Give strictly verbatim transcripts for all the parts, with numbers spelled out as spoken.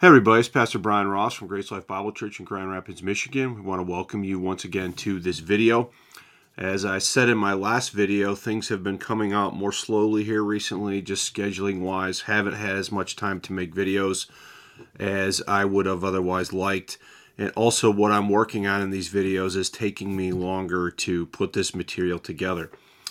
Hey everybody, it's Pastor Brian Ross from Grace Life Bible Church in Grand Rapids, Michigan. We want to welcome you once again to this video. As I said in my last video, things have been coming out more slowly here recently, just scheduling wise. Haven't had as much time to make videos as I would have otherwise liked. And also what I'm working on in these videos is taking me longer to put this material together.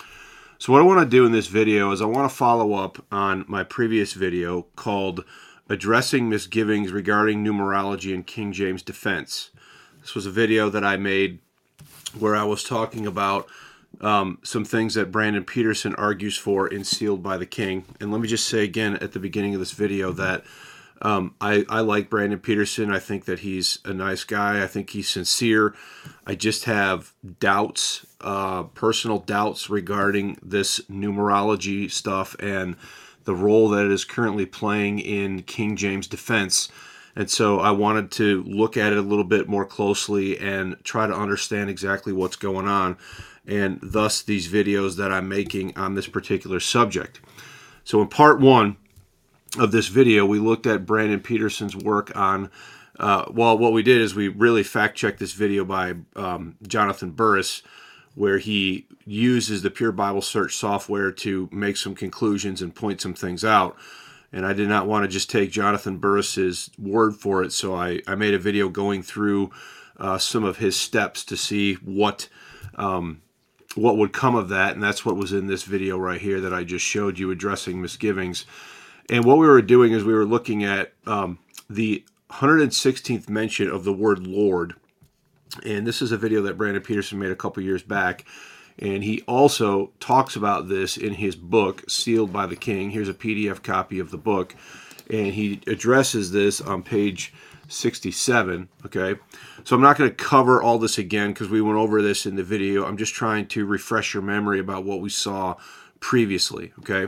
So what I want to do in this video is I want to follow up on my previous video called Addressing Misgivings Regarding Numerology in King James Defense. This was a video that I made where I was talking about um, some things that Brandon Peterson argues for in Sealed by the King. And let me just say again at the beginning of this video that um, I, I like Brandon Peterson. I think that he's a nice guy. I think he's sincere. I just have doubts, uh, personal doubts regarding this numerology stuff and the role that it is currently playing in King James defense. And so I wanted to look at it a little bit more closely and try to understand exactly what's going on, and thus these videos that I'm making on this particular subject. So in part one of this video, we looked at Brandon Peterson's work on, uh, well, what we did is we really fact-checked this video by um, Jonathan Burris, where he uses the Pure Bible Search software to make some conclusions and point some things out. And I did not want to just take Jonathan Burris's word for it, so I, I made a video going through uh, some of his steps to see what um, what would come of that, and that's what was in this video right here that I just showed you, Addressing Misgivings. And what we were doing is we were looking at um, the one hundred sixteenth mention of the word Lord. And this is a video that Brandon Peterson made a couple years back. And he also talks about this in his book, Sealed by the King. Here's a P D F copy of the book. And he addresses this on page sixty-seven. Okay. So I'm not going to cover all this again because we went over this in the video. I'm just trying to refresh your memory about what we saw previously. Okay.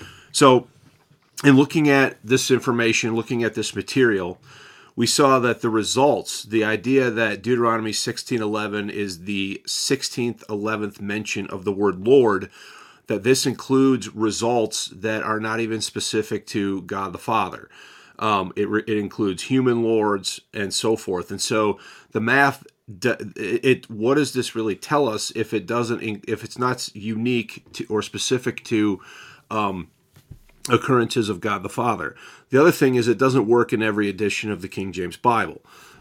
So in looking at this information, looking at this material, we saw that the results, the idea that Deuteronomy sixteen eleven is the sixteenth, eleventh mention of the word Lord, that this includes results that are not even specific to God the Father. Um, it, it includes human lords and so forth. And so the math, it, it what does this really tell us if it doesn't, if it's not unique to, or specific to um, occurrences of God the Father? The other thing is it doesn't work in every edition of the King James Bible.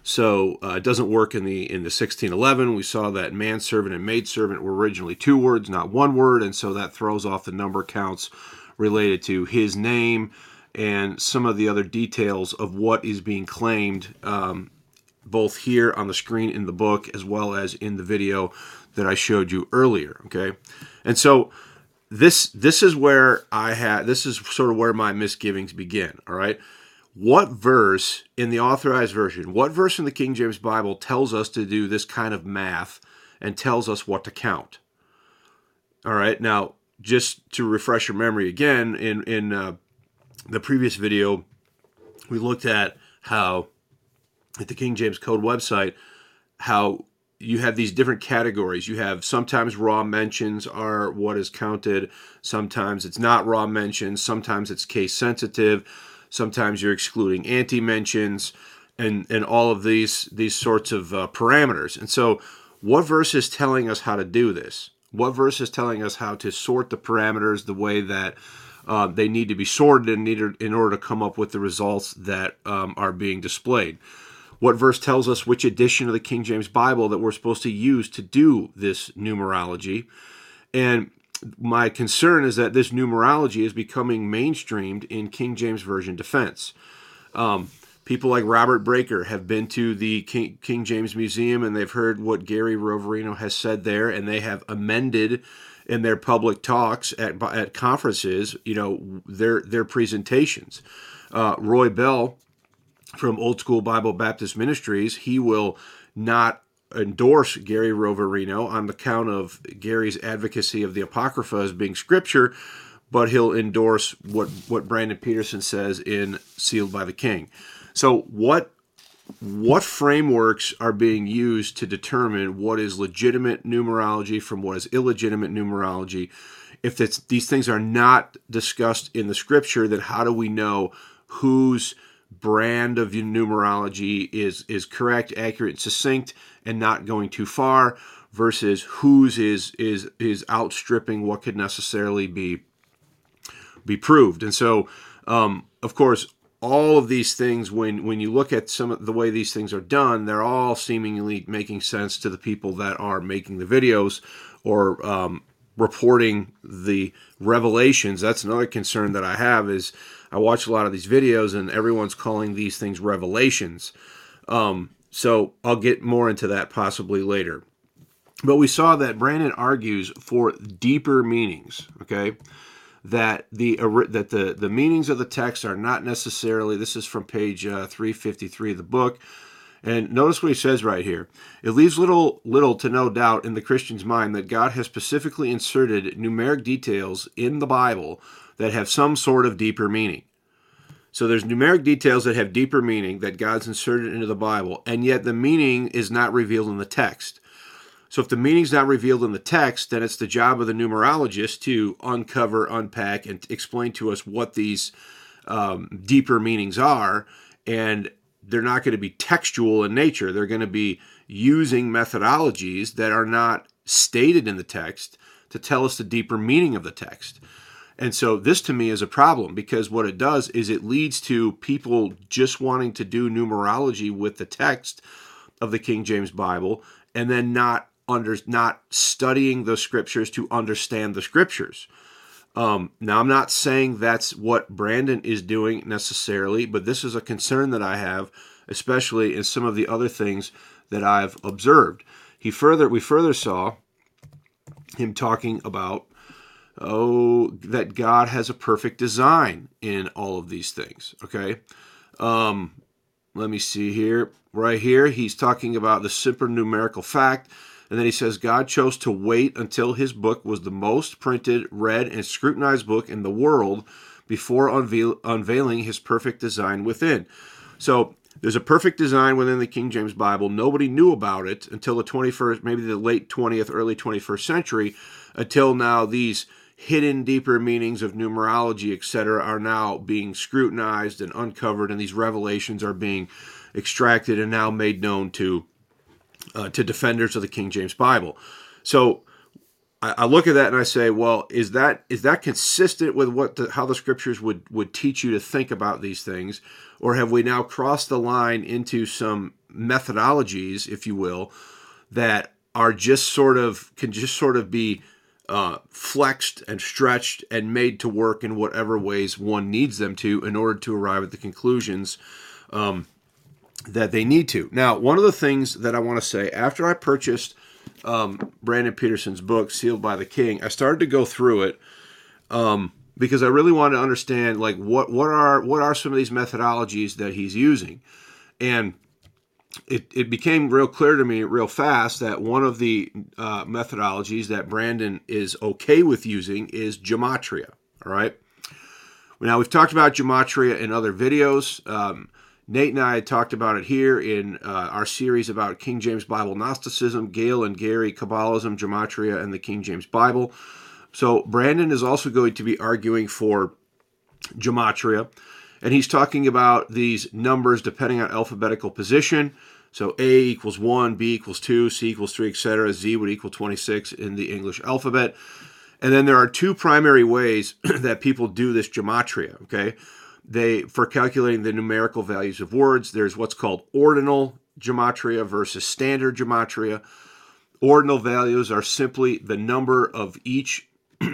So uh, it doesn't work in the in the sixteen eleven. We saw that manservant and maidservant were originally two words, not one word, and so that throws off the number counts related to his name and some of the other details of what is being claimed, um, both here on the screen in the book as well as in the video that I showed you earlier. Okay, and so This this is where I had this is sort of where my misgivings begin. All right, what verse in the Authorized Version, what verse in the King James Bible tells us to do this kind of math and tells us what to count? All right, now just to refresh your memory again, in in uh, the previous video, we looked at how at the King James Code website how you have these different categories. You have sometimes raw mentions are what is counted. Sometimes it's not raw mentions. Sometimes it's case sensitive. Sometimes you're excluding anti-mentions and, and all of these, these sorts of uh, parameters. And so what verse is telling us how to do this? What verse is telling us how to sort the parameters the way that uh, they need to be sorted in, in order to come up with the results that um, are being displayed? What verse tells us which edition of the King James Bible that we're supposed to use to do this numerology? And my concern is that this numerology is becoming mainstreamed in King James Version defense. Um, people like Robert Breaker have been to the King, King James Museum and they've heard what Gary Roverino has said there, and they have amended in their public talks at at conferences, you know, their their presentations. Uh, Roy Bell from Old School Bible Baptist Ministries, he will not endorse Gary Roverino on the count of Gary's advocacy of the Apocrypha as being scripture, but he'll endorse what, what Brandon Peterson says in Sealed by the King. So what what frameworks are being used to determine what is legitimate numerology from what is illegitimate numerology? If it's, these things are not discussed in the scripture, then how do we know whose brand of numerology is is correct, accurate, succinct, and not going too far, versus whose is is is outstripping what could necessarily be be proved. And so, um, of course, all of these things, when when you look at some of the way these things are done, they're all seemingly making sense to the people that are making the videos or um, reporting the revelations. That's another concern that I have, is I watch a lot of these videos and everyone's calling these things revelations. Um, so I'll get more into that possibly later. But we saw that Brandon argues for deeper meanings, okay? That the that the, the meanings of the text are not necessarily, this is from page uh, three fifty-three of the book, and notice what he says right here. It leaves little little to no doubt in the Christian's mind that God has specifically inserted numeric details in the Bible that have some sort of deeper meaning. So there's numeric details that have deeper meaning that God's inserted into the Bible, and yet the meaning is not revealed in the text. So if the meaning's not revealed in the text, then it's the job of the numerologist to uncover, unpack, and explain to us what these um, deeper meanings are. And they're not going to be textual in nature. They're going to be using methodologies that are not stated in the text to tell us the deeper meaning of the text. And so this to me is a problem, because what it does is it leads to people just wanting to do numerology with the text of the King James Bible and then not under not studying the scriptures to understand the scriptures. Um, now, I'm not saying that's what Brandon is doing necessarily, but this is a concern that I have, especially in some of the other things that I've observed. He further, we further saw him talking about, oh, that God has a perfect design in all of these things, okay? Um, let me see here. Right here, he's talking about the supernumerical fact. And then he says, God chose to wait until his book was the most printed, read, and scrutinized book in the world before unveil- unveiling his perfect design within. So there's a perfect design within the King James Bible. Nobody knew about it until the twenty-first, maybe the late twentieth, early twenty-first century, until now these hidden deeper meanings of numerology, et cetera, are now being scrutinized and uncovered, and these revelations are being extracted and now made known to Uh, to defenders of the King James Bible. So I, I look at that and I say, well, is that is that consistent with what the, how the scriptures would, would teach you to think about these things? Or have we now crossed the line into some methodologies, if you will, that are just sort of, can just sort of be uh, flexed and stretched and made to work in whatever ways one needs them to in order to arrive at the conclusions um, that they need to. Now, one of the things that I want to say, after I purchased um, Brandon Peterson's book, Sealed by the King, I started to go through it um, because I really wanted to understand, like, what what are what are some of these methodologies that he's using. And it, it became real clear to me real fast that one of the uh, methodologies that Brandon is okay with using is gematria, all right? Now, we've talked about gematria in other videos. Um, Nate and I had talked about it here in uh, our series about King James Bible Gnosticism, Gail and Gary, Kabbalism, Gematria, and the King James Bible. So Brandon is also going to be arguing for gematria, and he's talking about these numbers depending on alphabetical position. So A equals one, B equals two, C equals three, et cetera. Z would equal twenty-six in the English alphabet. And then there are two primary ways that people do this gematria, okay? They, for calculating the numerical values of words, there's what's called ordinal gematria versus standard gematria. Ordinal values are simply the number of each,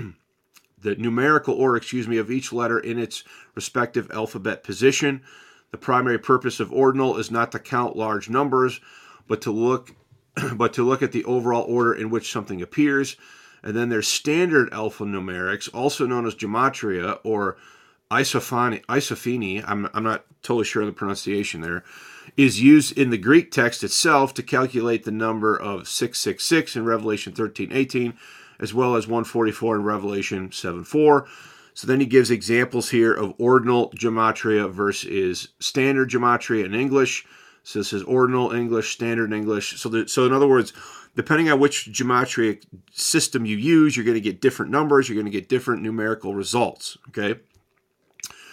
the numerical order, excuse me, of each letter in its respective alphabet position. The primary purpose of ordinal is not to count large numbers, but to look, but to look at the overall order in which something appears. And then there's standard alphanumerics, also known as gematria or Isophony, isopheny, I'm, I'm not totally sure of the pronunciation there, is used in the Greek text itself to calculate the number of six six six in Revelation thirteen eighteen, as well as one forty-four in Revelation seven four. So then he gives examples here of ordinal gematria versus standard gematria in English. So this is ordinal English, standard English. So, that, so in other words, depending on which gematria system you use, you're going to get different numbers, you're going to get different numerical results, okay?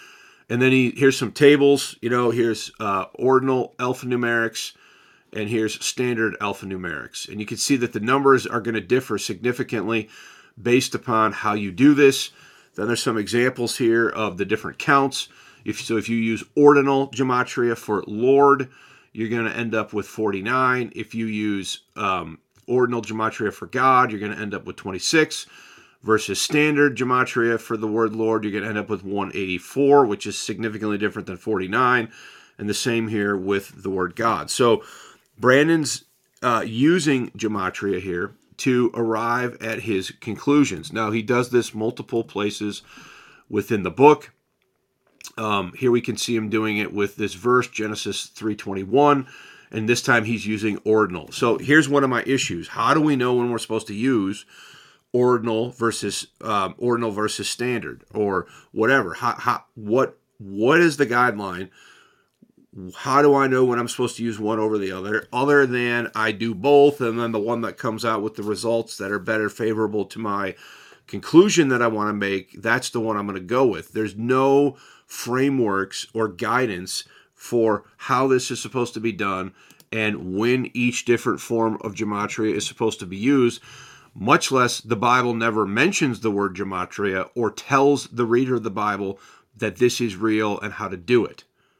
And then he here's some tables. You know, here's uh, ordinal alphanumerics, and here's standard alphanumerics. And you can see that the numbers are going to differ significantly based upon how you do this. Then there's some examples here of the different counts. If so, if you use ordinal gematria for Lord, you're going to end up with forty-nine. If you use um, ordinal gematria for God, you're going to end up with twenty-six. Versus standard gematria for the word Lord, you're going to end up with one eighty-four, which is significantly different than forty-nine. And the same here with the word God. So Brandon's uh, using gematria here to arrive at his conclusions. Now, he does this multiple places within the book. Um, here we can see him doing it with this verse, Genesis three twenty-one, and this time he's using ordinal. So here's one of my issues. How do we know when we're supposed to use ordinal versus um, ordinal versus standard or whatever? How, how, what what is the guideline? How do I know when I'm supposed to use one over the other, other than I do both, and then the one that comes out with the results that are better favorable to my conclusion that I want to make, that's the one I'm going to go with. There's no frameworks or guidance for how this is supposed to be done and when each different form of gematria is supposed to be used, much less the Bible never mentions the word gematria or tells the reader of the Bible that this is real and how to do it.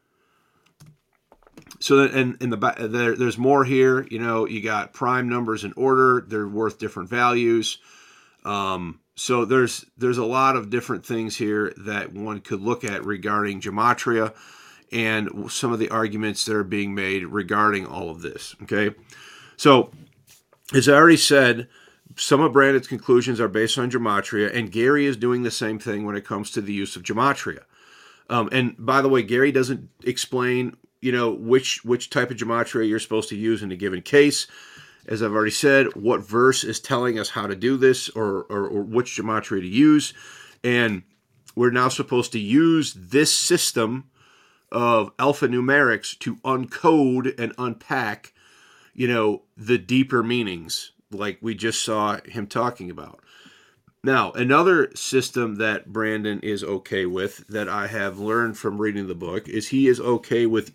So, and in the there, there's more here. You know, you got prime numbers in order; they're worth different values. Um, so there's there's a lot of different things here that one could look at regarding gematria, and some of the arguments that are being made regarding all of this. Okay, so as I already said, some of Brandon's conclusions are based on gematria, and Gary is doing the same thing when it comes to the use of gematria. Um, and by the way, Gary doesn't explain, you know, which which type of gematria you're supposed to use in a given case. As I've already said, what verse is telling us how to do this, or, or, or which gematria to use. And we're now supposed to use this system of alphanumerics to uncode and unpack, you know, the deeper meanings, like we just saw him talking about. Now, another system that Brandon is okay with, that I have learned from reading the book, is he is okay with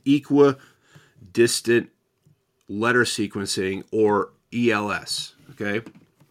equidistant letter sequencing, or E L S. Okay?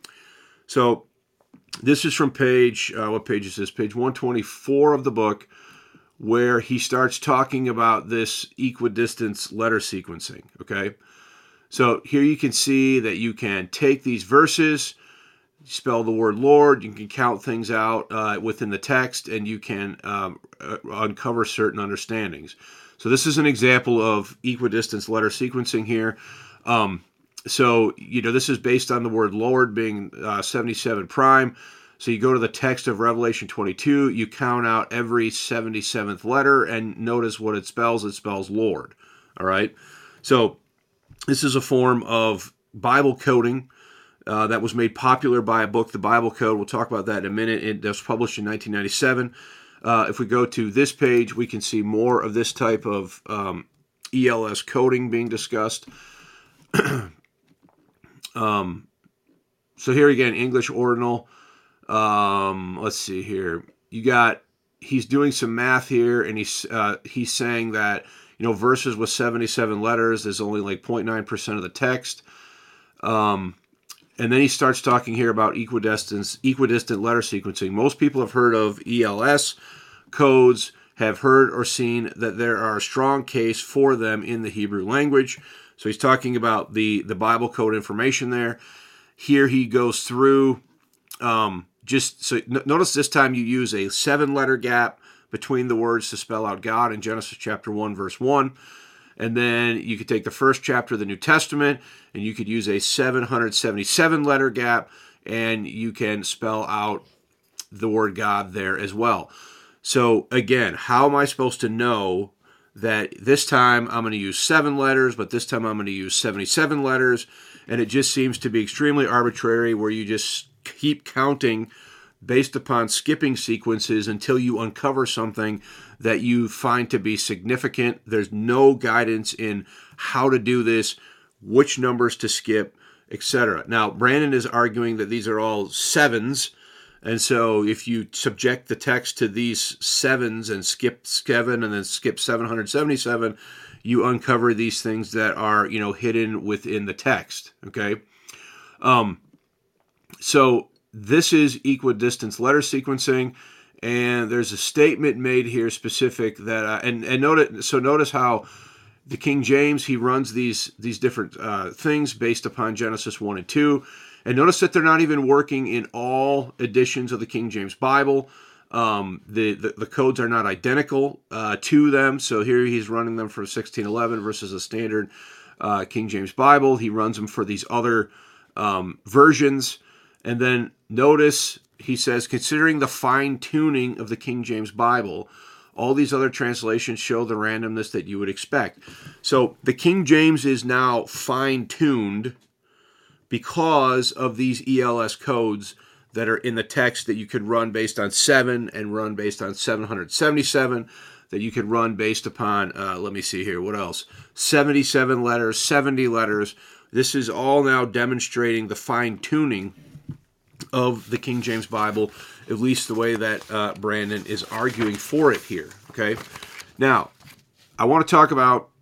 So, this is from page, uh, what page is this? Page one twenty-four of the book, where he starts talking about this equidistance letter sequencing. Okay? So, here you can see that you can take these verses, spell the word Lord, you can count things out uh, within the text, and you can um, uh, uncover certain understandings. So this is an example of equidistance letter sequencing here. Um, so, you know, this is based on the word Lord being uh, seventy-seven prime. So you go to the text of Revelation twenty-two, you count out every seventy-seventh letter, and notice what it spells. It spells Lord. All right? So this is a form of Bible coding Uh, that was made popular by a book, The Bible Code. We'll talk about that in a minute. It was published in nineteen ninety-seven. Uh, if we go to this page, we can see more of this type of um, E L S coding being discussed. um, so here again, English ordinal. Um, let's see here. You got, he's doing some math here, and he's uh, he's saying that, you know, verses with seventy-seven letters, there's only like zero point nine percent of the text. Um, And then he starts talking here about equidistance, equidistant letter sequencing. Most people have heard of E L S codes, have heard or seen that there are a strong case for them in the Hebrew language. So he's talking about the, the Bible code information there. Here he goes through, um, just so notice this time you use a seven-letter gap between the words to spell out God in Genesis chapter one, verse one. And then you could take the first chapter of the New Testament, and you could use a seven hundred seventy-seven letter gap, and you can spell out the word God there as well. So again, how am I supposed to know that this time I'm going to use seven letters, but this time I'm going to use seventy-seven letters? And it just seems to be extremely arbitrary, where you just keep counting based upon skipping sequences until you uncover something that you find to be significant. There's no guidance in how to do this, which numbers to skip, et cetera. Now, Brandon is arguing that these are all sevens, And so if you subject the text to these sevens and skip seven and then skip seven hundred seventy-seven, you uncover these things that are, you know, hidden within the text, okay? Um, so this is equidistance letter sequencing, and there's a statement made here specific that, uh, and, and notice, so notice how the King James, he runs these, these different uh, things based upon Genesis one and two. And notice that they're not even working in all editions of the King James Bible. Um, the, the, the codes are not identical uh, to them. So here he's running them for sixteen eleven versus a standard uh, King James Bible. He runs them for these other um, versions. And then notice he says, considering the fine-tuning of the King James Bible, all these other translations show the randomness that you would expect. So the King James is now fine-tuned because of these E L S codes that are in the text that you could run based on seven and run based on seven hundred seventy-seven, that you could run based upon, uh, let me see here, what else? seventy-seven letters, seventy letters. This is all now demonstrating the fine-tuning of the King James Bible, at least the way that uh, Brandon is arguing for it here, okay? Now, I want to talk about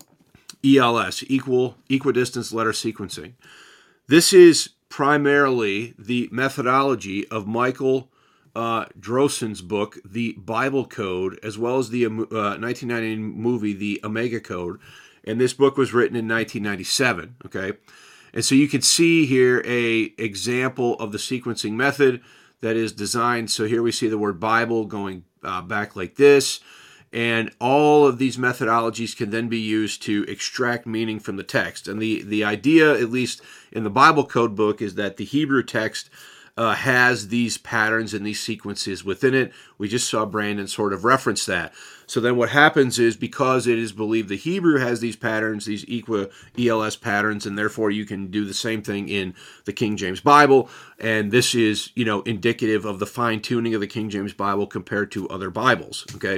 E L S, equal equidistance letter sequencing. This is primarily the methodology of Michael uh, Drossen's book, The Bible Code, as well as the uh, nineteen ninety movie, The Omega Code. And this book was written in nineteen ninety-seven, okay? And so you can see here a example of the sequencing method that is designed. So here we see the word Bible going uh, back like this. And all of these methodologies can then be used to extract meaning from the text. And the, the idea, at least in the Bible Code book, is that the Hebrew text uh, has these patterns and these sequences within it. We just saw Brandon sort of reference that. So then what happens is, because it is believed the Hebrew has these patterns, these equa E L S patterns, and therefore you can do the same thing in the King James Bible. And this is, you know, indicative of the fine-tuning of the King James Bible compared to other Bibles, okay?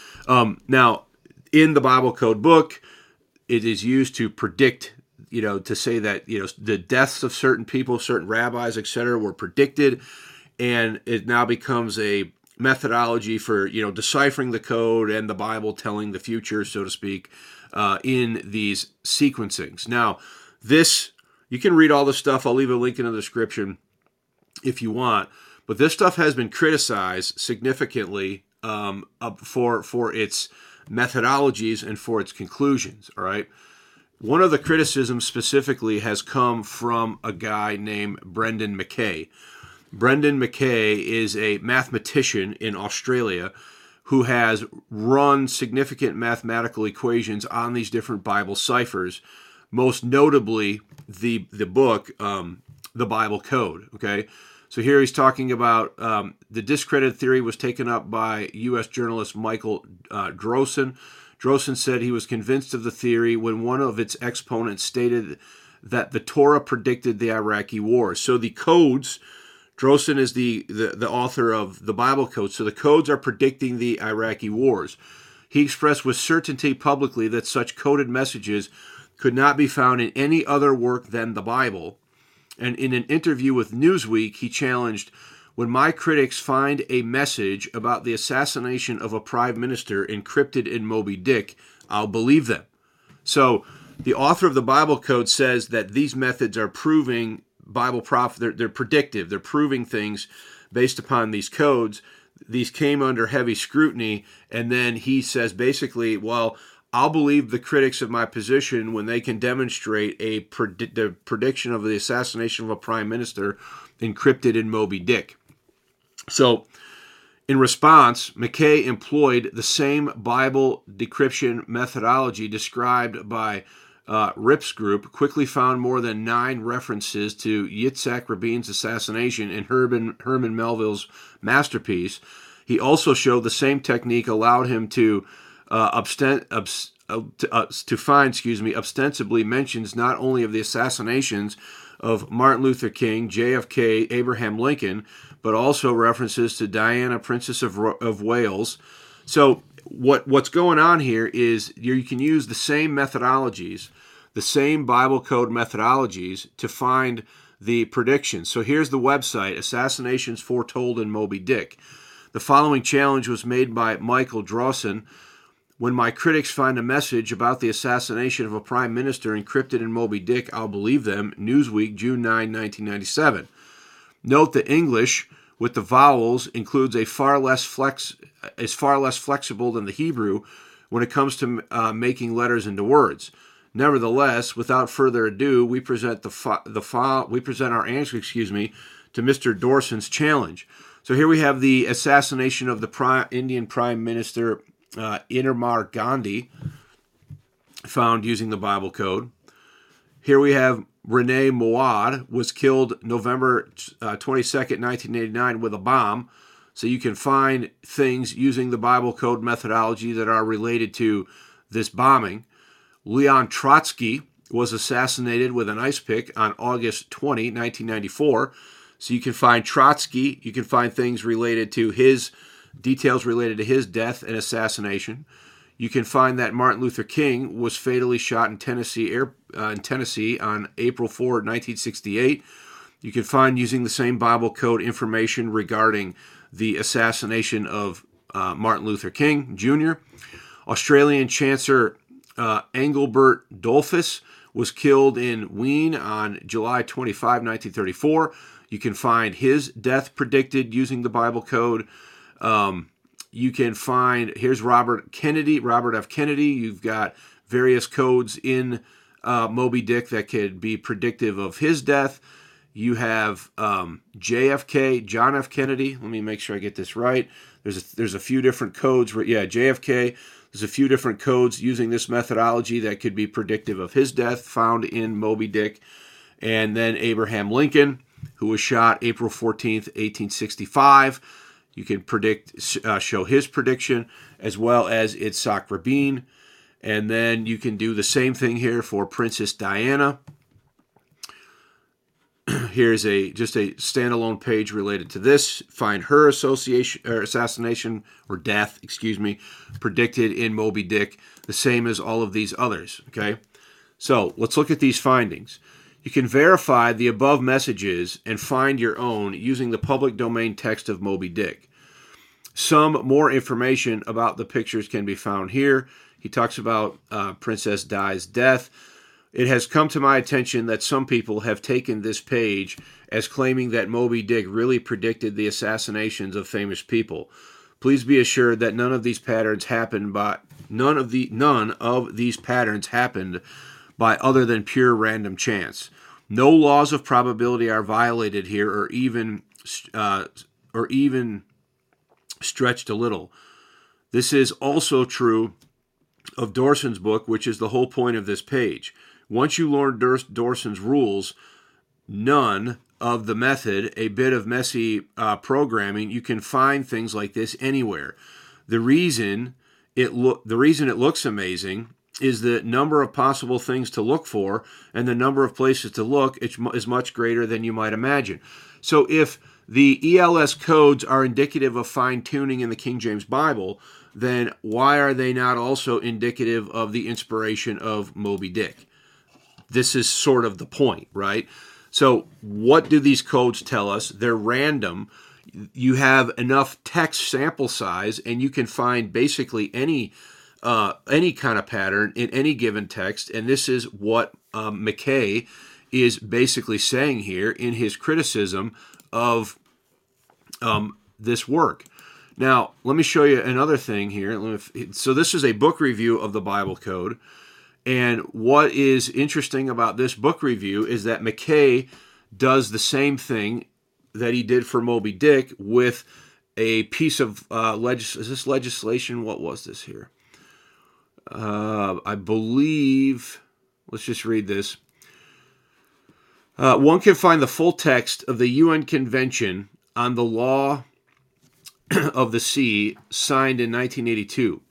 Um, now, in the Bible Code book, it is used to predict, you know, to say that, you know, the deaths of certain people, certain rabbis, et cetera, were predicted, and it now becomes a methodology for, you know, deciphering the code and the Bible telling the future, so to speak, uh, in these sequencings. Now, this, you can read all this stuff. I'll leave a link in the description if you want, but this stuff has been criticized significantly Um, up for for its methodologies and for its conclusions, all right? One of the criticisms specifically has come from a guy named Brendan McKay. Brendan McKay is a mathematician in Australia who has run significant mathematical equations on these different Bible ciphers, most notably the, the book, um, The Bible Code, okay? So here he's talking about um, the discredited theory was taken up by U S journalist Michael uh, Drossen. Drossen said he was convinced of the theory when one of its exponents stated that the Torah predicted the Iraqi war. So the codes, Drossen is the, the, the author of the Bible Code, so the codes are predicting the Iraqi wars. He expressed with certainty publicly that such coded messages could not be found in any other work than the Bible. And in an interview with Newsweek, he challenged, when my critics find a message about the assassination of a prime minister encrypted in Moby Dick, I'll believe them. So the author of the Bible Code says that these methods are proving Bible prophet, they're, they're predictive. They're proving things based upon these codes. These came under heavy scrutiny. And then he says basically, well, I'll believe the critics of my position when they can demonstrate a predi- the prediction of the assassination of a prime minister encrypted in Moby Dick. So, in response, McKay employed the same Bible decryption methodology described by uh, Ripp's group, quickly found more than nine references to Yitzhak Rabin's assassination in Herman, Herman Melville's masterpiece. He also showed the same technique allowed him to Uh, obstent, obs, uh, to, uh, to find, excuse me, ostensibly mentions not only of the assassinations of Martin Luther King, J F K, Abraham Lincoln, but also references to Diana, Princess of, of Wales. So what what's going on here is you can use the same methodologies, the same Bible Code methodologies to find the predictions. So here's the website, Assassinations Foretold in Moby Dick. The following challenge was made by Michael Drawson. When my critics find a message about the assassination of a prime minister encrypted in Moby Dick, I'll believe them. Newsweek, June ninth, nineteen ninety-seven. Note the English with the vowels includes a far less flex is far less flexible than the Hebrew when it comes to uh, making letters into words. Nevertheless, without further ado, we present the fi- the file we present our answer, excuse me, to Mister Dawson's challenge. So here we have the assassination of the prime, Indian Prime Minister uh, Indira Gandhi, found using the Bible code. Here we have Rene Mouawad was killed November uh, twenty-second, nineteen eighty-nine with a bomb. So you can find things using the Bible code methodology that are related to this bombing. Leon Trotsky was assassinated with an ice pick on August twentieth, nineteen ninety-four. So you can find Trotsky, you can find things related to his, details related to his death and assassination. You can find that Martin Luther King was fatally shot in Tennessee, air, uh, in Tennessee on April fourth, nineteen sixty-eight. You can find using the same Bible code information regarding the assassination of uh, Martin Luther King Junior Australian Chancellor uh, Engelbert Dollfuss was killed in Wien on July twenty-fifth, nineteen thirty-four. You can find his death predicted using the Bible code. Um, you can find, here's Robert Kennedy, Robert F. Kennedy. You've got various codes in uh, Moby Dick that could be predictive of his death. You have um, J F K, John F. Kennedy. Let me make sure I get this right. There's a, there's a few different codes. Where, yeah, J F K. There's a few different codes using this methodology that could be predictive of his death found in Moby Dick. And then Abraham Lincoln, who was shot April fourteenth, eighteen sixty-five. You can predict, uh, show his prediction, as well as Itzhak Rabin. And then you can do the same thing here for Princess Diana. Here's a just a standalone page related to this. Find her association or assassination or death, excuse me, predicted in Moby Dick, the same as all of these others. Okay, so let's look at these findings. You can verify the above messages and find your own using the public domain text of Moby Dick. Some more information about the pictures can be found here. He talks about uh, Princess Di's death. It has come to my attention that some people have taken this page as claiming that Moby Dick really predicted the assassinations of famous people. Please be assured that none of these patterns happened by none of the none of these patterns happened by other than pure random chance. No laws of probability are violated here, or even uh, or even stretched a little. This is also true of Dawson's book, which is the whole point of this page. Once you learn Dawson's rules, none of the method, a bit of messy uh, programming, you can find things like this anywhere. The reason it look the reason it looks amazing is the number of possible things to look for, and the number of places to look is much greater than you might imagine. So if the E L S codes are indicative of fine-tuning in the King James Bible, then why are they not also indicative of the inspiration of Moby Dick? This is sort of the point, right? So what do these codes tell us? They're random. You have enough text sample size, and you can find basically any uh, any kind of pattern in any given text. And this is what um, McKay is basically saying here in his criticism of um, this work. Now, let me show you another thing here. So this is a book review of the Bible Code. And what is interesting about this book review is that McKay does the same thing that he did for Moby Dick with a piece of uh, legis- is this legislation? What was this here? Uh, I believe, let's just read this. Uh, one can find the full text of the U N Convention on the Law of the Sea, signed in nineteen eighty-two.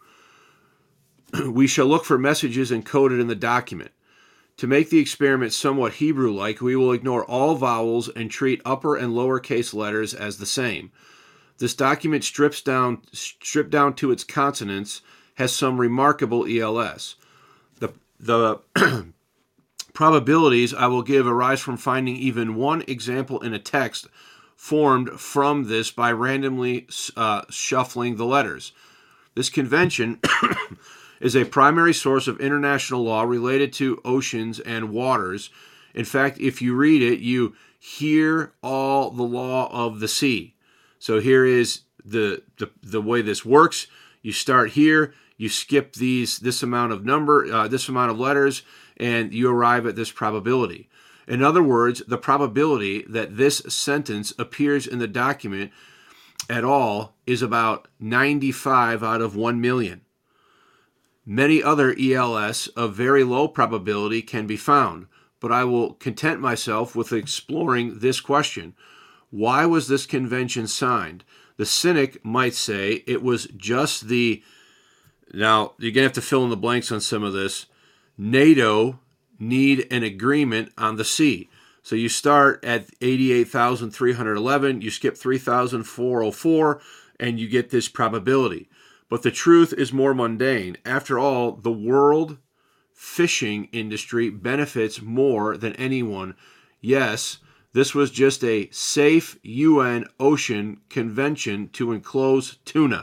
We shall look for messages encoded in the document. To make the experiment somewhat Hebrew-like, we will ignore all vowels and treat upper and lower case letters as the same. This document strips down, stripped down to its consonants, has some remarkable E L S. The, the, Probabilities I will give arise from finding even one example in a text formed from this by randomly uh, shuffling the letters. This convention is a primary source of international law related to oceans and waters. In fact, if you read it, you hear all the law of the sea. So here is the, the, the way this works. You start here, you skip these this amount of number, uh, this amount of letters, and you arrive at this probability. In other words, the probability that this sentence appears in the document at all is about ninety-five out of one million. Many other E L S of very low probability can be found, but I will content myself with exploring this question. Why was this convention signed? The cynic might say it was just the, now you're going to have to fill in the blanks on some of this, NATO need an agreement on the sea. So you start at eighty-eight thousand three hundred eleven, you skip three thousand four hundred four, and you get this probability. But the truth is more mundane. After all, the world fishing industry benefits more than anyone. Yes, this was just a safe U N ocean convention to enclose tuna,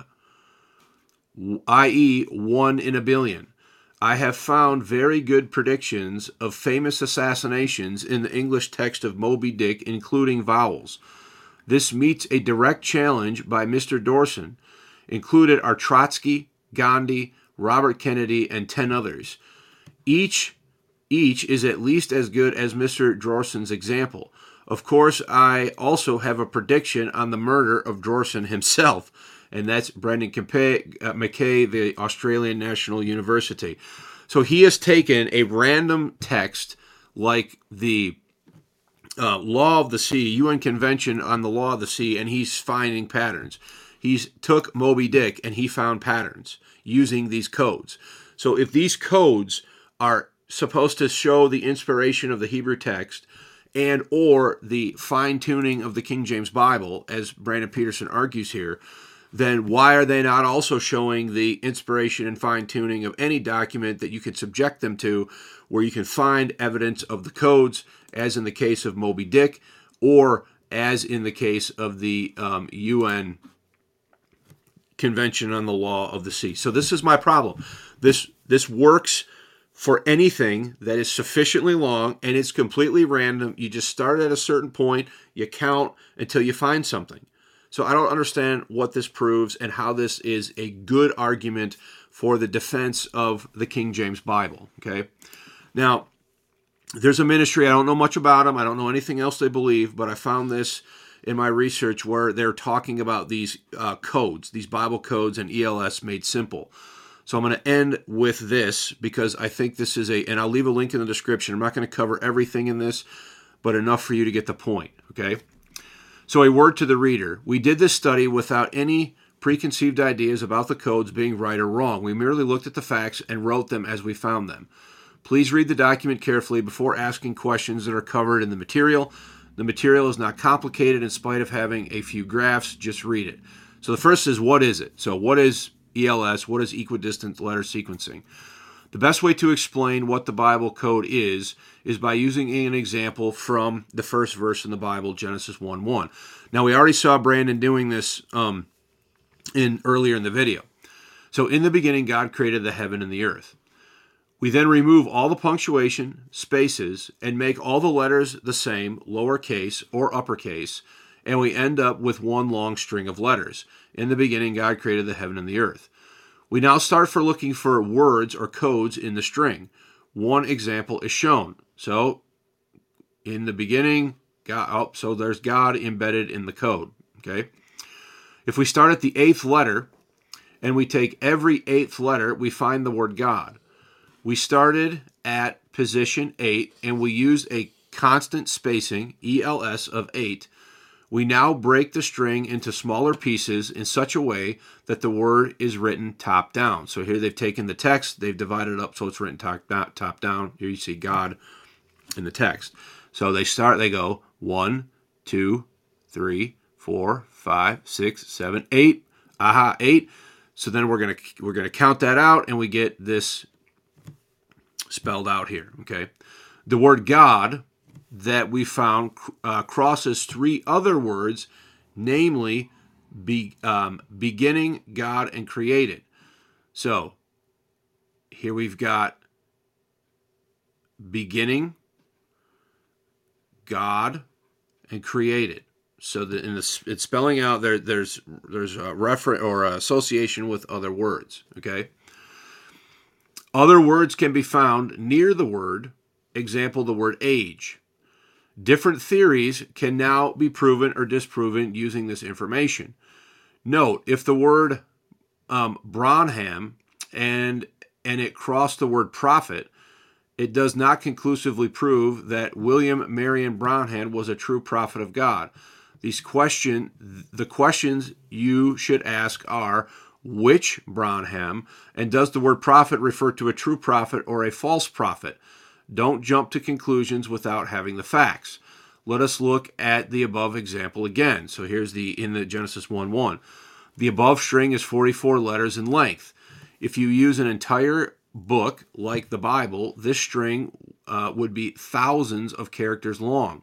that is one in a billion. I have found very good predictions of famous assassinations in the English text of Moby Dick, including vowels. This meets a direct challenge by Mister Dorson. Included are Trotsky, Gandhi, Robert Kennedy, and ten others. Each, each is at least as good as Mister Dorson's example. Of course, I also have a prediction on the murder of Dorson himself, and that's Brendan McKay, the Australian National University. So he has taken a random text like the uh, Law of the Sea, U N Convention on the Law of the Sea, and he's finding patterns. He's took Moby Dick and he found patterns using these codes. So if these codes are supposed to show the inspiration of the Hebrew text and or the fine-tuning of the King James Bible, as Brandon Peterson argues here, then why are they not also showing the inspiration and fine-tuning of any document that you can subject them to, where you can find evidence of the codes, as in the case of Moby Dick, or as in the case of the um, U N Convention on the Law of the Sea? So this is my problem. This this works for anything that is sufficiently long and it's completely random. You just start at a certain point, you count until you find something. So I don't understand what this proves and how this is a good argument for the defense of the King James Bible. Okay. Now, there's a ministry, I don't know much about them, I don't know anything else they believe, but I found this in my research where they're talking about these uh, codes, these Bible codes and E L S made simple. So I'm going to end with this because I think this is a, and I'll leave a link in the description. I'm not going to cover everything in this, but enough for you to get the point, okay? So a word to the reader. We did this study without any preconceived ideas about the codes being right or wrong. We merely looked at the facts and wrote them as we found them. Please read the document carefully before asking questions that are covered in the material. The material is not complicated in spite of having a few graphs. Just read it. So the first is, what is it? So what is E L S? What is equidistant letter sequencing? The best way to explain what the Bible code is is by using an example from the first verse in the Bible, Genesis one one. Now, we already saw Brandon doing this um, in earlier in the video. So in the beginning, God created the heaven and the earth. We then remove all the punctuation, spaces, and make all the letters the same, lowercase or uppercase, and we end up with one long string of letters. In the beginning, God created the heaven and the earth. We now start for looking for words or codes in the string. One example is shown. So, in the beginning, God, oh, so there's God embedded in the code. Okay. If we start at the eighth letter, and we take every eighth letter, we find the word God. We started at position eight, and we used a constant spacing, E L S, of eight. We now break the string into smaller pieces in such a way that the word is written top down. So here they've taken the text, they've divided it up so it's written top, top down. Here you see God in the text. So they start, they go one, two, three, four, five, six, seven, eight. Aha, eight. So then we're gonna we're gonna count that out, and we get this spelled out here. Okay. The word God that we found uh, crosses three other words, namely be, um, beginning, God, and created. So here we've got beginning, God, and created. So that in the, it's spelling out there. There's there's a reference or a association with other words. Okay. Other words can be found near the word. Example: the word age. Different theories can now be proven or disproven using this information. Note, if the word um, Branham and and it crossed the word prophet, it does not conclusively prove that William Marion Branham was a true prophet of God. These question, the questions you should ask are, which Branham, and does the word prophet refer to a true prophet or a false prophet? Don't jump to conclusions without having the facts. Let us look at the above example again. So here's the in the Genesis one one. The above string is forty-four letters in length. If you use an entire book like the Bible, this string uh, would be thousands of characters long.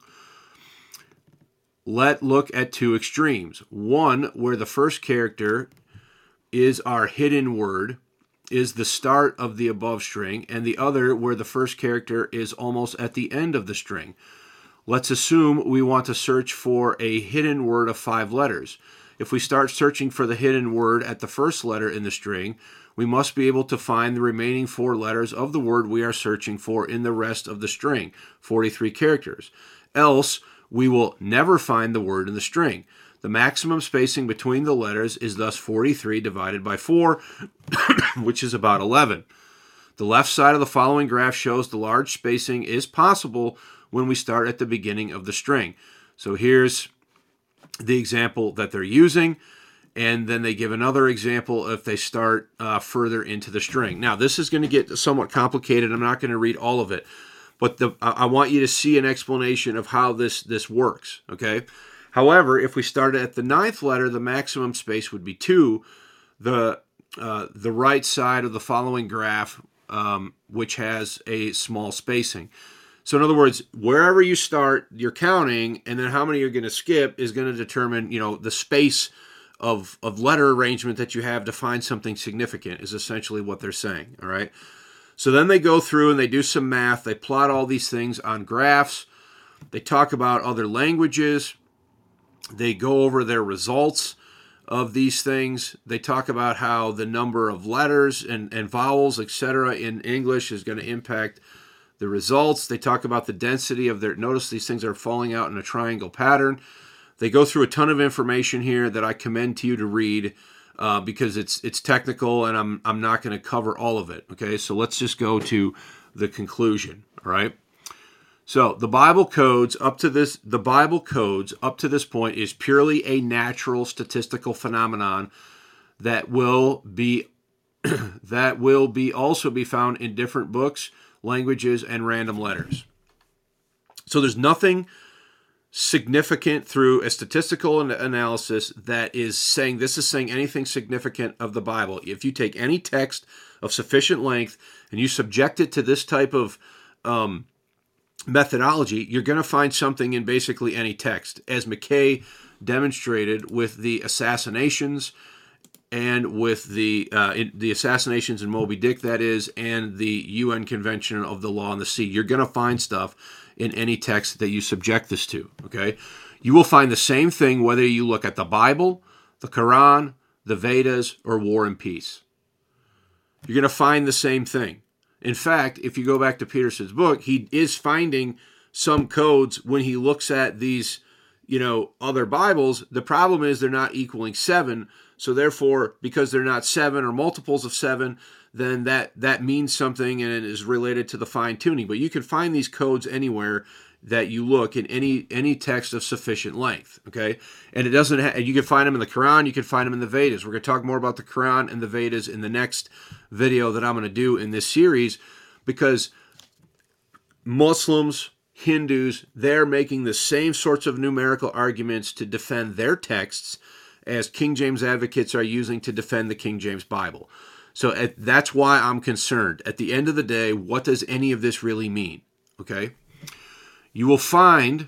Let's look at two extremes. One where the first character is our hidden word, is the start of the above string, and the other where the first character is almost at the end of the string. Let's assume we want to search for a hidden word of five letters. If we start searching for the hidden word at the first letter in the string, we must be able to find the remaining four letters of the word we are searching for in the rest of the string, forty-three characters. Else, we will never find the word in the string. The maximum spacing between the letters is thus forty-three divided by four, which is about eleven. The left side of the following graph shows the large spacing is possible when we start at the beginning of the string. So here's the example that they're using, and then they give another example if they start uh, further into the string. Now, this is going to get somewhat complicated. I'm not going to read all of it, but the, I want you to see an explanation of how this, this works, okay? However, if we started at the ninth letter, the maximum space would be two. The, uh, the right side of the following graph, um, which has a small spacing. So in other words, wherever you start, you're counting, and then how many you're going to skip is going to determine, you know, the space of, of letter arrangement that you have to find something significant is essentially what they're saying, all right? So then they go through and they do some math. They plot all these things on graphs. They talk about other languages. They go over their results of these things. They talk about how the number of letters and, and vowels, et cetera, in English is going to impact the results. They talk about the density of their, notice these things are falling out in a triangle pattern. They go through a ton of information here that I commend to you to read uh, because it's it's technical and I'm I'm not going to cover all of it. Okay, so let's just go to the conclusion. All right. So the Bible codes up to this the Bible codes up to this point is purely a natural statistical phenomenon that will be that will be also be found in different books, languages, and random letters. So there's nothing significant through a statistical analysis that is saying this is saying anything significant of the Bible. If you take any text of sufficient length and you subject it to this type of um, methodology, you're going to find something in basically any text, as McKay demonstrated with the assassinations and with the uh, in, the assassinations in Moby Dick, that is, and the U N Convention of the Law on the Sea. You're going to find stuff in any text that you subject this to, okay? You will find the same thing whether you look at the Bible, the Quran, the Vedas, or War and Peace. You're going to find the same thing. In fact, if you go back to Peterson's book, he is finding some codes when he looks at these, you know, other Bibles. The problem is they're not equaling seven, so therefore, because they're not seven or multiples of seven, then that, that means something and it is related to the fine-tuning. But you can find these codes anywhere that you look in any any text of sufficient length, okay? And it doesn't ha- you can find them in the Quran, you can find them in the Vedas. We're going to talk more about the Quran and the Vedas in the next video that I'm going to do in this series, because Muslims, Hindus, they're making the same sorts of numerical arguments to defend their texts as King James advocates are using to defend the King James Bible. So at, that's why I'm concerned. At the end of the day, what does any of this really mean? Okay? You will find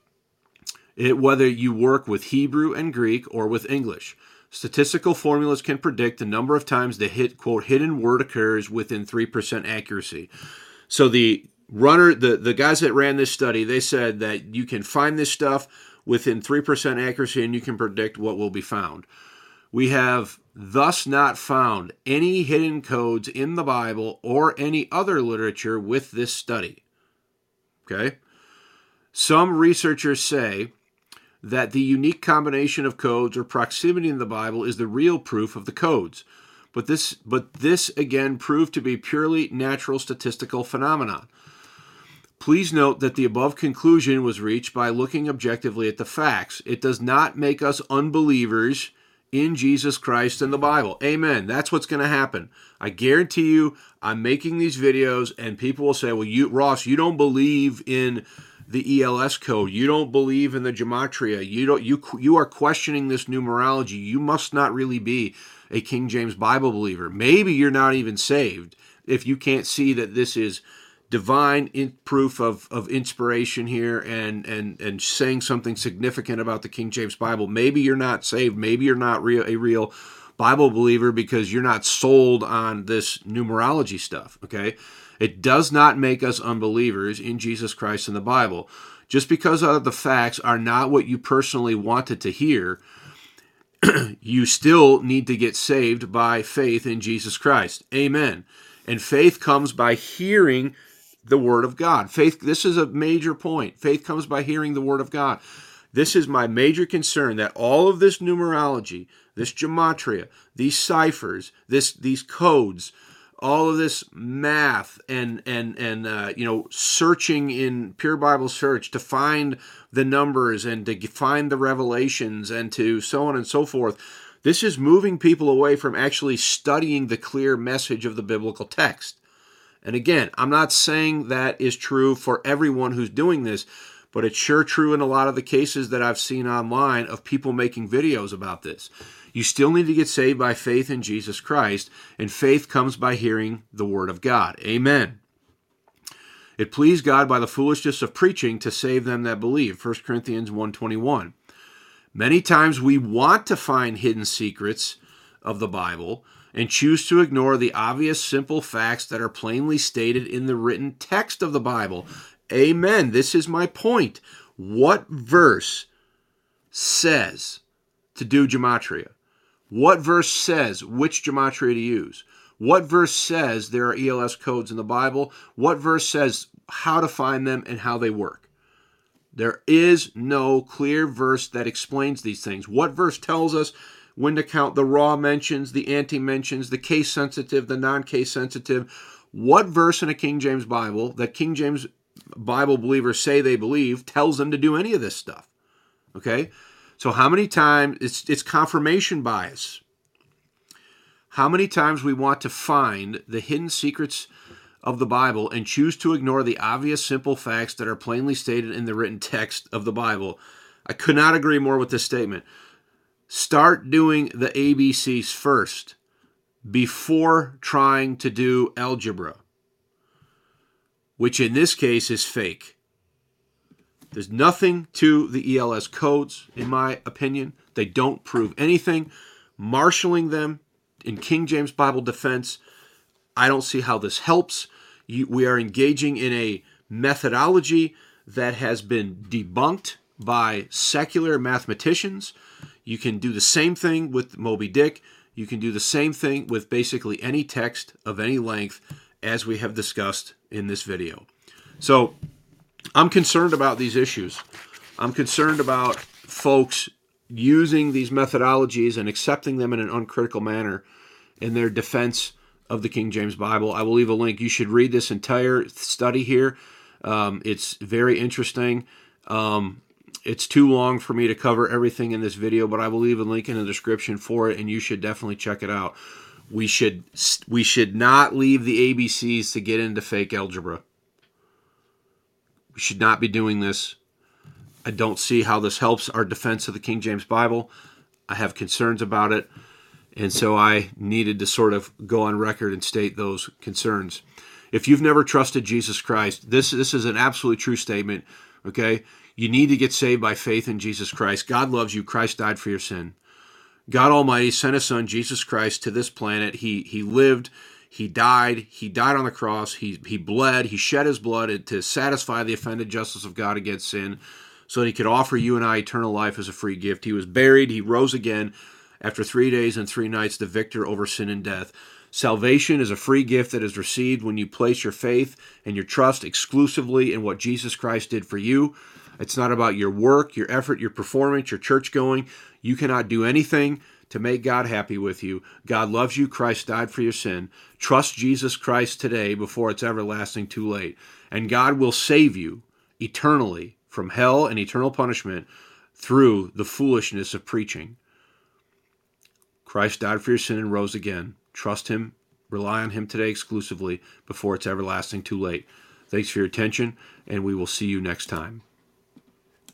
it whether you work with Hebrew and Greek or with English. Statistical formulas can predict the number of times the hit, quote, hidden word occurs within three percent accuracy. So the runner, the, the guys that ran this study, they said that you can find this stuff within three percent accuracy and you can predict what will be found. We have thus not found any hidden codes in the Bible or any other literature with this study. Okay? Some researchers say that the unique combination of codes or proximity in the Bible is the real proof of the codes. But this, but this again proved to be purely natural statistical phenomenon. Please note that the above conclusion was reached by looking objectively at the facts. It does not make us unbelievers in Jesus Christ and the Bible. Amen. That's what's going to happen. I guarantee you, I'm making these videos and people will say, well, you, Ross, you don't believe in the E L S code. You don't believe in the gematria. You don't. You you are questioning this numerology. You must not really be a King James Bible believer. Maybe you're not even saved if you can't see that this is divine in proof of, of inspiration here and, and, and saying something significant about the King James Bible. Maybe you're not saved. Maybe you're not real, a real Bible believer because you're not sold on this numerology stuff, okay? It does not make us unbelievers in Jesus Christ and the Bible. Just because other the facts are not what you personally wanted to hear, you still need to get saved by faith in Jesus Christ. Amen. And faith comes by hearing the Word of God. Faith, this is a major point. Faith comes by hearing the Word of God. This is my major concern, that all of this numerology, this gematria, these ciphers, this these codes, all of this math and and and uh, you know, searching in Pure Bible Search to find the numbers and to find the revelations and to so on and so forth. This is moving people away from actually studying the clear message of the biblical text. And again, I'm not saying that is true for everyone who's doing this, but it's sure true in a lot of the cases that I've seen online of people making videos about this. You still need to get saved by faith in Jesus Christ, and faith comes by hearing the Word of God. Amen. It pleased God by the foolishness of preaching to save them that believe. First Corinthians one twenty-one. Many times we want to find hidden secrets of the Bible and choose to ignore the obvious simple facts that are plainly stated in the written text of the Bible. Amen. This is my point. What verse says to do gematria? What verse says which gematria to use? What verse says there are E L S codes in the Bible? What verse says how to find them and how they work? There is no clear verse that explains these things. What verse tells us when to count the raw mentions, the anti-mentions, the case-sensitive, the non-case-sensitive? What verse in a King James Bible that King James Bible believers say they believe tells them to do any of this stuff? Okay? So how many times, it's, it's confirmation bias. How many times we want to find the hidden secrets of the Bible and choose to ignore the obvious simple facts that are plainly stated in the written text of the Bible. I could not agree more with this statement. Start doing the A B Cs first before trying to do algebra, which in this case is fake. There's nothing to the E L S codes, in my opinion. They don't prove anything. Marshaling them in King James Bible defense, I don't see how this helps. You, we are engaging in a methodology that has been debunked by secular mathematicians. You can do the same thing with Moby Dick. You can do the same thing with basically any text of any length, as we have discussed in this video. So I'm concerned about these issues. I'm concerned about folks using these methodologies and accepting them in an uncritical manner in their defense of the King James Bible. I will leave a link. You should read this entire study here. Um, it's very interesting. Um, it's too long for me to cover everything in this video, but I will leave a link in the description for it, and you should definitely check it out. We should we should not leave the A B Cs to get into fake algebra. We should not be doing this. I don't see how this helps our defense of the King James Bible. I have concerns about it. And so I needed to sort of go on record and state those concerns. If you've never trusted Jesus Christ, this, this is an absolutely true statement, okay? You need to get saved by faith in Jesus Christ. God loves you. Christ died for your sin. God Almighty sent His Son, Jesus Christ, to this planet. He he lived, He died, He died on the cross, He He bled, He shed His blood to satisfy the offended justice of God against sin, so that He could offer you and I eternal life as a free gift. He was buried, He rose again after three days and three nights, the victor over sin and death. Salvation is a free gift that is received when you place your faith and your trust exclusively in what Jesus Christ did for you. It's not about your work, your effort, your performance, your church going. You cannot do anything to make God happy with you. God loves you. Christ died for your sin. Trust Jesus Christ today before it's everlasting too late. And God will save you eternally from hell and eternal punishment through the foolishness of preaching. Christ died for your sin and rose again. Trust Him. Rely on Him today exclusively before it's everlasting too late. Thanks for your attention, and we will see you next time.